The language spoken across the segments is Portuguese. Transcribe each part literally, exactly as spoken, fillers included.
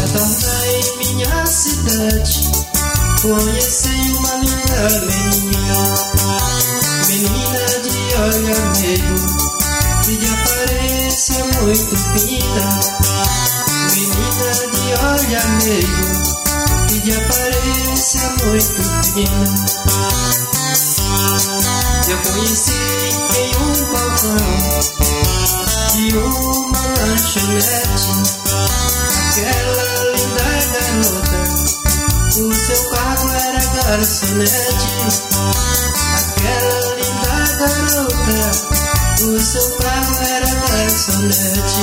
torna em minha cidade, conheci uma linda menina, menina de olho meio, e de aparência muito fina, menina de olho meio, e de aparência muito fina. Eu conheci em um balcão de uma lanchonete aquela linda garota, o seu cargo era garçonete. Aquela linda garota, o seu cargo era garçonete.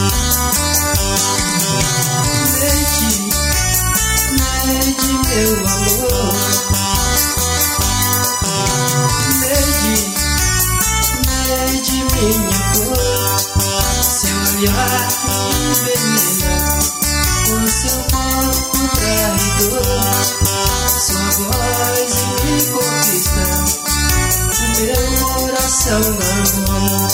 Neide, Neide, meu amor, Neide, Neide, minha cor, seu olhar me envenena com seu corpo traidor, sua voz me conquista, o meu coração amor.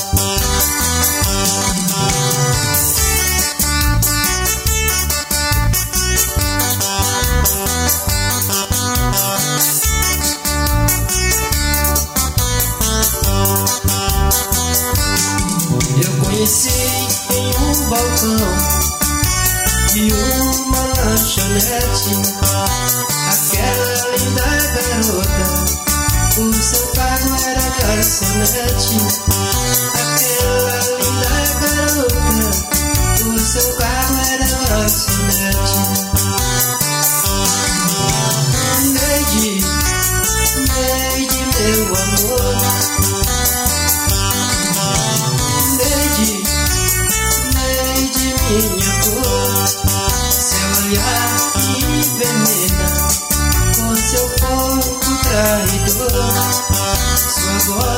Eu conheci em um balcão de uma lanchonete aquela linda garota, o seu cargo era garçonete. Aquela linda garota, o seu cargo era garçonete. Neide, Neide, meu amor, Neide, Neide, minha cor, seu olhar me envenena com seu corpo traidor, sua voz